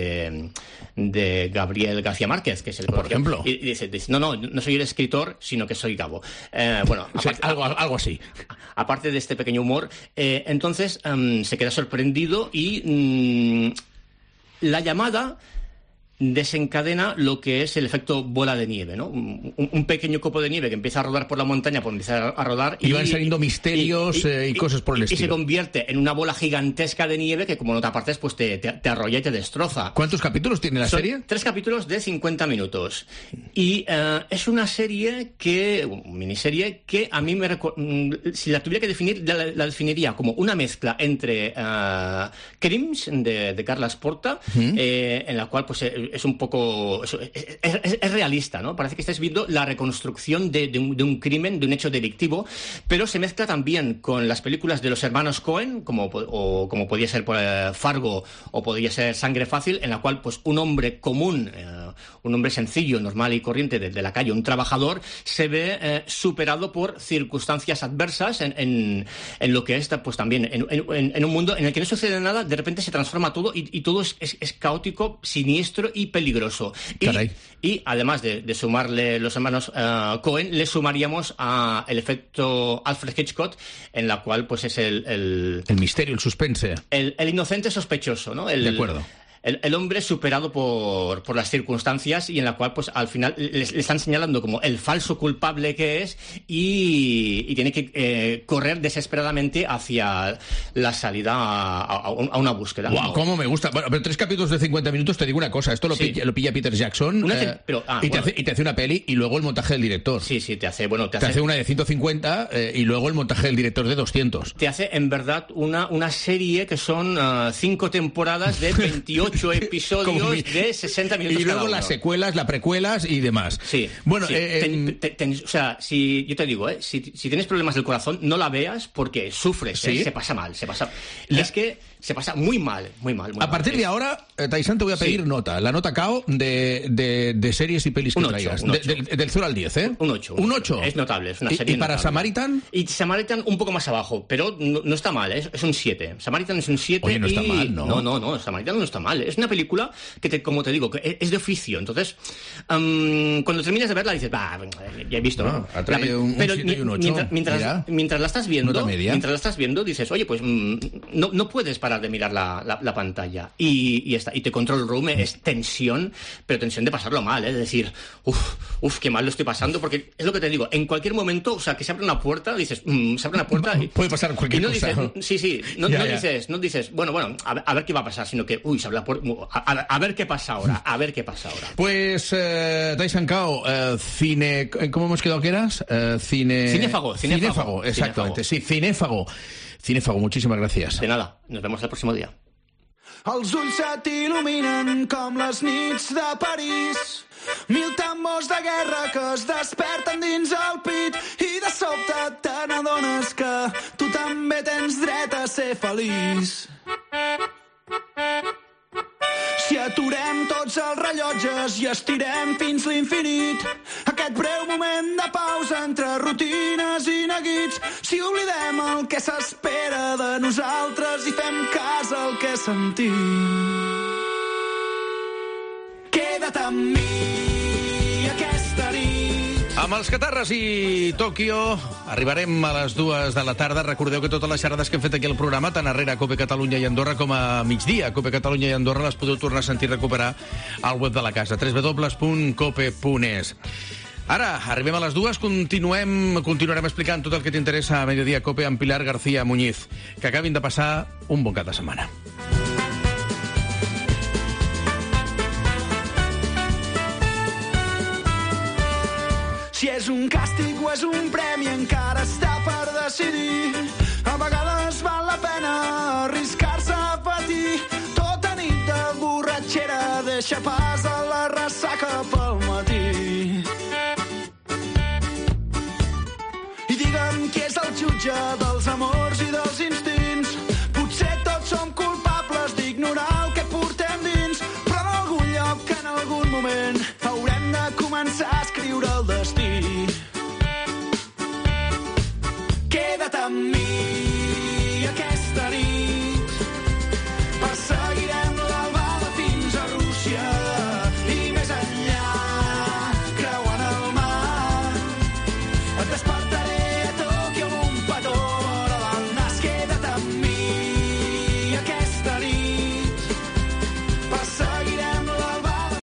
de Gabriel García Márquez, que es el... Por ejemplo. Y dice, no soy el escritor, sino que soy Gabo. Bueno, algo así. Aparte de este pequeño humor, entonces se queda sorprendido y la llamada desencadena lo que es el efecto bola de nieve, ¿no? Un pequeño copo de nieve que empieza a rodar por la montaña, pues empieza a rodar y van saliendo misterios y cosas por el estilo. Y se convierte en una bola gigantesca de nieve que, como no te apartes, pues te arrolla y te destroza. ¿Cuántos capítulos tiene la serie? 3 capítulos de 50 minutos. Y es una miniserie que a mí si la tuviera que definir, la definiría como una mezcla entre Crims de Carles Porta, en la cual pues es un poco... Es realista, ¿no? Parece que estáis viendo la reconstrucción de un crimen, de un hecho delictivo, pero se mezcla también con las películas de los hermanos Coen, como podía ser Fargo o podría ser Sangre Fácil, en la cual pues un hombre común, un hombre sencillo, normal y corriente de la calle, un trabajador, se ve superado por circunstancias adversas en lo que está pues también en un mundo en el que no sucede nada, de repente se transforma todo y todo es caótico, siniestro y peligroso. Y además de sumarle los hermanos Coen, le sumaríamos el efecto Alfred Hitchcock, en la cual pues es el misterio, el suspense. El inocente sospechoso, ¿no? De acuerdo. El hombre superado por las circunstancias y en la cual pues al final le están señalando como el falso culpable que es y tiene que correr desesperadamente hacia la salida a una búsqueda. ¡Guau! Wow, ¿cómo me gusta? Bueno, pero 3 capítulos de 50 minutos, te digo una cosa, esto lo pilla Peter Jackson te hace una peli y luego el montaje del director. Sí, te hace una de 150 y luego el montaje del director de 200. Te hace en verdad una serie que son 5 temporadas de 28 episodios de 60 minutos. Y luego las secuelas, las precuelas y demás. Sí. Bueno, o sea, si yo te digo, si tienes problemas del corazón, no la veas porque sufres, se pasa mal. Es que se pasa muy mal, muy mal. A partir de ahora, Tyson, te voy a pedir nota. La nota KO de series y pelis que traigas. Del 0 al 10, ¿eh? Un 8. Un 8. Es notable, es una serie ¿Y para notable. Samaritan? Y Samaritan un poco más abajo, pero no está mal, es un 7. Samaritan es un 7. Oye, no está mal, ¿no? No, Samaritan no está mal. Es una película que, como te digo, que es de oficio. Entonces, cuando terminas de verla dices, ya he visto, ¿no? Ha traído un 7 y un 8. Mientras la estás viendo, dices, oye, pues no puedes parar de mirar la pantalla. Y The Control Room es tensión, pero tensión de pasarlo mal, ¿eh? Es decir, qué mal lo estoy pasando, porque es lo que te digo, en cualquier momento, o sea, que se abre una puerta, dices, se abre una puerta y puede pasar cualquier cosa. No dices, bueno, a ver qué va a pasar, sino que, se abre la puerta, a ver qué pasa ahora, Pues, Tyson Kao, ¿cómo hemos quedado que eras? Cinéfago, exactamente, sí, cinéfago. Cinéfago, muchísimas gracias. De nada, nos vemos el próximo día. Els ulls se t'il·luminen com les nits de París. 1000 tambors de guerra que es desperten dins el pit i de sobte te n'adones que tu també tens dret a ser feliç. Si aturem tots els rellotges i estirem fins l'infinit, aquest breu moment de pausa entre rutines i neguits, si oblidem el que s'espera de nosaltres i fem cas al que sentim. Queda't amb mi aquesta nit. Amb els Catarres i Tòquio arribarem a les 2 de la tarda. Recordeu que totes les xerrades que hem fet aquí al programa, tant arrere a Cope Catalunya i Andorra com a migdia a Cope Catalunya i Andorra, les podeu tornar a sentir i recuperar al web de la casa, www.cope.es. Ara, arribem a les 2, continuarem explicant tot el que t'interessa a Mediodía Cope amb Pilar García Muñiz. Que acabin de passar un bon cap de setmana. Si és un càstig o és un premi encara està per decidir. A vegades val la pena arriscar-se a patir. Tota nit de borratxera deixa pas a la ressaca pel matí. I digue'm qui és el jutge dels amors i